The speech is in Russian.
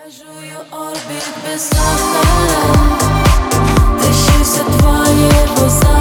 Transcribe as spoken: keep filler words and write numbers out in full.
Я жую орбит без сахара, тащи все твои глаза.